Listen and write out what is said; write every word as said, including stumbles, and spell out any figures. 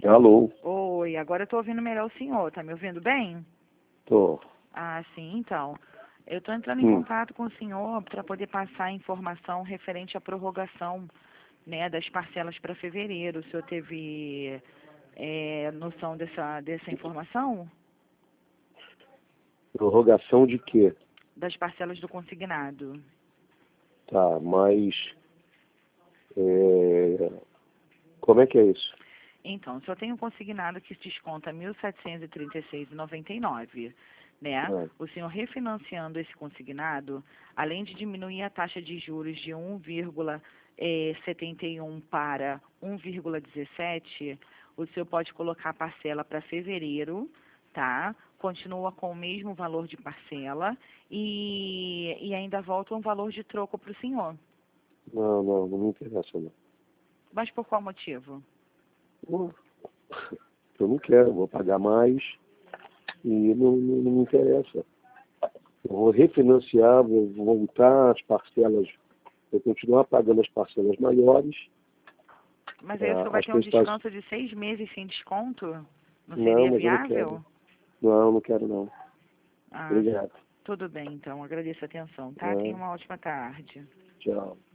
Alô? Oi, agora eu tô ouvindo melhor o senhor. Tá me ouvindo bem? Tô. Ah, sim, então. Eu estou entrando em Hum. contato com o senhor para poder passar a informação referente à prorrogação, né, das parcelas para fevereiro. O senhor teve é, noção dessa, dessa informação? Prorrogação de quê? Das parcelas do consignado. Tá, mas... é, como é que é isso? Então, o senhor tem um consignado que desconta mil setecentos e trinta e seis reais e noventa e nove centavos, né? Ah, O senhor refinanciando esse consignado, além de diminuir a taxa de juros de um vírgula setenta e um para um vírgula dezessete, o senhor pode colocar a parcela para fevereiro, tá? Continua com o mesmo valor de parcela e, e ainda volta um valor de troco para o senhor. não, não, não me interessa, não. Mas por qual motivo? Não, eu não quero, vou pagar mais e não, não, não me interessa. Eu vou refinanciar, vou voltar as parcelas, vou continuar pagando as parcelas maiores. Mas aí o ah, senhor vai as ter um principais... descanso de seis meses sem desconto? Não Não, seria mas eu não viável? quero. Não, não quero não. Ah, Obrigado. tudo bem, então. Agradeço a atenção, tá? Tenha Ah, uma ótima tarde. tchau.